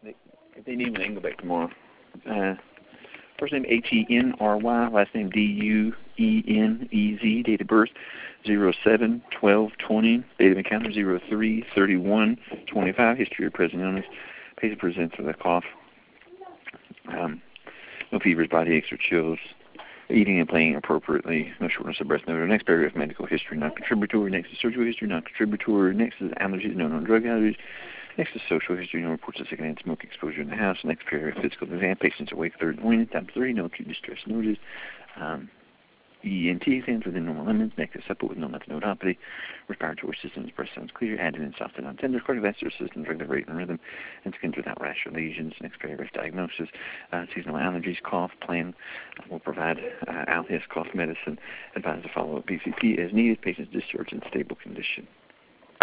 if they need me, they can go back tomorrow. First name Henry, last name Duenez, date of birth 07/12/20, date of encounter 03/31/25, history of present illness, patient presents with a cough, no fevers, body aches or chills, eating and playing appropriately, no shortness of breath noted. Next paragraph, medical history, non-contributory. Next is surgical history, non-contributory. Next is allergies, no known drug allergies. Next is social history, no reports of secondhand smoke exposure in the house. Next paragraph, physical exam, patients awake 3rd morning, time 3, no acute distress noted. ENT exams within normal limits. Next is supple with no lymphadenopathy. Respiratory system, breast sounds clear. Abdomen soft and non-tender. Cardiovascular system, regular rate and rhythm. And skins without rash or lesions. Next paragraph, diagnosis. Seasonal allergies, cough, plan. Will provide Alhis cough medicine. Advise to follow up PCP as needed. Patient's discharged in stable condition.